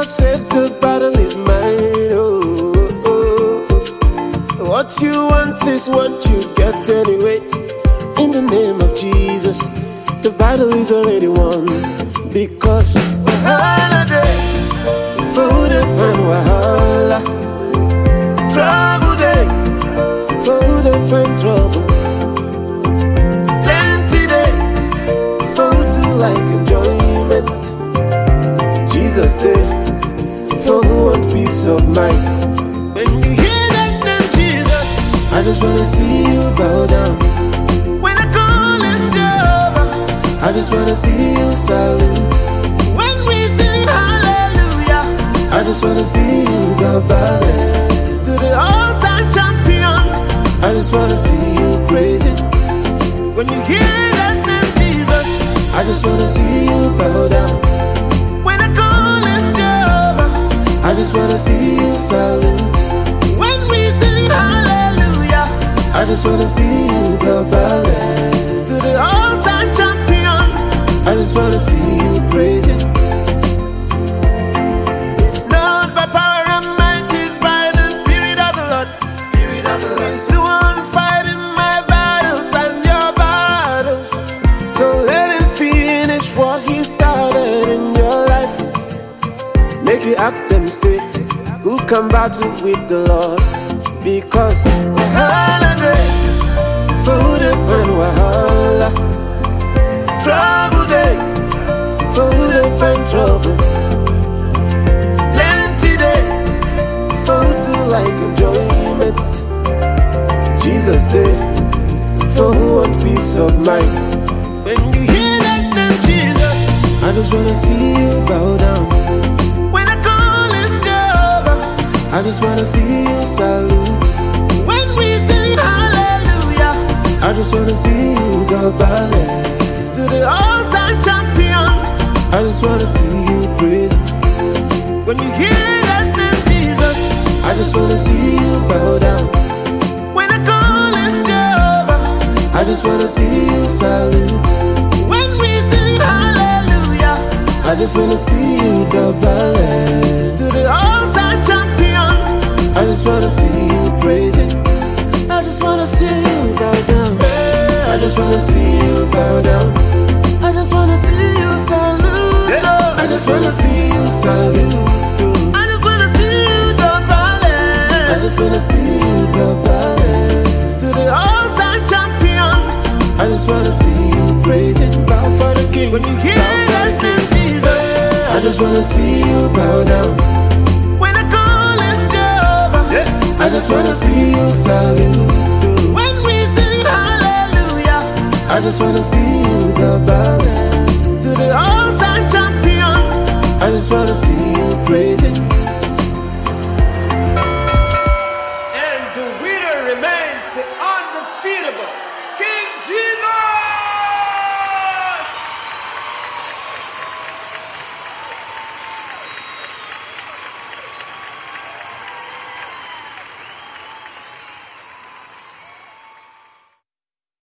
God said the battle is mine. Oh, oh, oh. What you want is what you get anyway. In the name of Jesus, the battle is already won. Because holiday, food and wahala, trouble day, food and trouble, plenty day, food to like enjoyment. Jesus day, for who want peace of mind. When you hear that name Jesus, I just wanna see you bow down. When I call him Jehovah, I just wanna see you salute. When we sing hallelujah, I just wanna see you go ballet. To the all-time champion, I just wanna see you praising. When you hear that name Jesus, I just wanna see you bow down. When I call him Jehovah, I just wanna see you salute. When we sing hallelujah, I just wanna see you go ballet. To the all-time champion, I just wanna see you praising. It's not by power and might, it's by the Spirit of the Lord. Spirit of the Lord. He's the one fighting my battles and your battles. So let him finish what he started in your life. Make you ask them, say, who can battle with the Lord? Because holiday, food and wahala, trouble day, food and trouble, plenty day, food to like enjoyment. Jesus day, for who want peace of mind. When you hear that name Jesus, I just wanna see you bow down. When I call him Jehovah, I just wanna see you salute. When we sing hallelujah, I just wanna see you go ballet. To the all-time champion, I just wanna see you praise. When you hear that name Jesus, I just wanna see you bow down. When I call him Jehovah, I just wanna see you salute. When we sing hallelujah, I just wanna see you go ballet. To the all-time champion, I just wanna see you praising. I just wanna see you bow down. I just wanna see you bow down. I just wanna see you salute. I just wanna see you salute. I just wanna see you go ballet. I just wanna see you go ballet. To the all-time champion, I just wanna see you praising. Bow for the King. When you hear that name Jesus, I just wanna see you bow down. When I call him Jehovah, I just wanna see you salute. When we sing hallelujah, I just wanna see you go ballet. To the all-time champion, I just wanna see you praise.